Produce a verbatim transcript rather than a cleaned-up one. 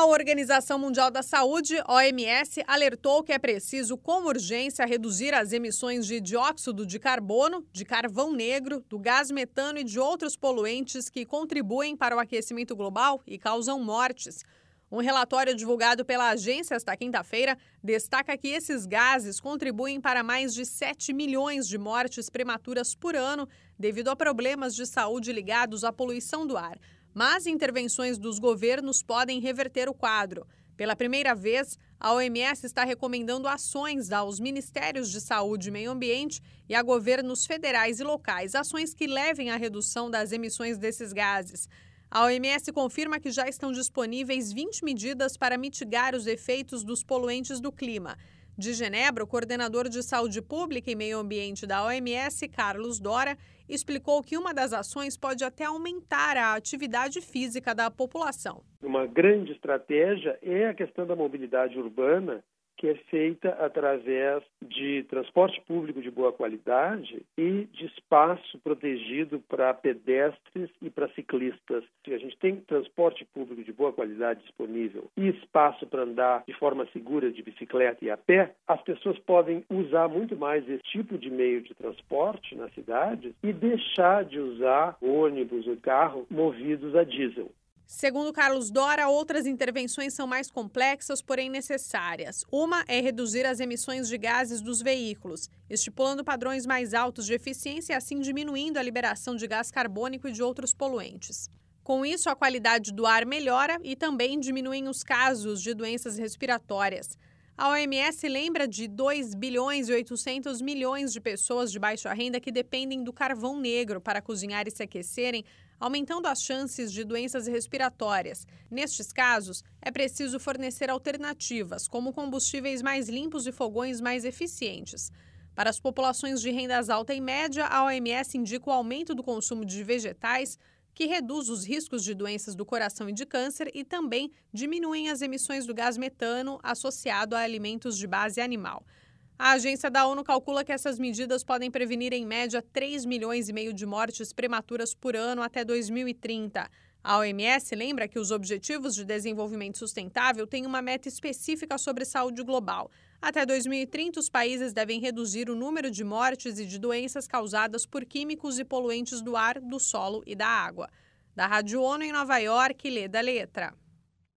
A Organização Mundial da Saúde, O M S, alertou que é preciso, com urgência, reduzir as emissões de dióxido de carbono, de carvão negro, do gás metano e de outros poluentes que contribuem para o aquecimento global e causam mortes. Um relatório divulgado pela agência esta quinta-feira destaca que esses gases contribuem para mais de sete milhões de mortes prematuras por ano devido a problemas de saúde ligados à poluição do ar. Mas intervenções dos governos podem reverter o quadro. Pela primeira vez, a O M S está recomendando ações aos Ministérios de Saúde e Meio Ambiente e a governos federais e locais, ações que levem à redução das emissões desses gases. A O M S confirma que já estão disponíveis vinte medidas para mitigar os efeitos dos poluentes do clima. De Genebra, o coordenador de Saúde Pública e Meio Ambiente da O M S, Carlos Dora, explicou que uma das ações pode até aumentar a atividade física da população. Uma grande estratégia é a questão da mobilidade urbana, que é feita através de transporte público de boa qualidade e de espaço protegido para pedestres e para ciclistas. Se a gente tem transporte público de boa qualidade disponível e espaço para andar de forma segura de bicicleta e a pé, as pessoas podem usar muito mais esse tipo de meio de transporte nas cidades e deixar de usar ônibus ou carro movidos a diesel. Segundo Carlos Dora, outras intervenções são mais complexas, porém necessárias. Uma é reduzir as emissões de gases dos veículos, estipulando padrões mais altos de eficiência e assim diminuindo a liberação de gás carbônico e de outros poluentes. Com isso, a qualidade do ar melhora e também diminuem os casos de doenças respiratórias. A O M S lembra de dois bilhões e oitocentos milhões de pessoas de baixa renda que dependem do carvão negro para cozinhar e se aquecerem, aumentando as chances de doenças respiratórias. Nestes casos, é preciso fornecer alternativas, como combustíveis mais limpos e fogões mais eficientes. Para as populações de rendas alta e média, a O M S indica o aumento do consumo de vegetais, que reduz os riscos de doenças do coração e de câncer e também diminuem as emissões do gás metano associado a alimentos de base animal. A agência da ONU calcula que essas medidas podem prevenir em média três milhões e meio de mortes prematuras por ano até dois mil e trinta. A O M S lembra que os Objetivos de Desenvolvimento Sustentável têm uma meta específica sobre saúde global. Até dois mil e trinta, os países devem reduzir o número de mortes e de doenças causadas por químicos e poluentes do ar, do solo e da água. Da Rádio ONU em Nova York, Leda Letra.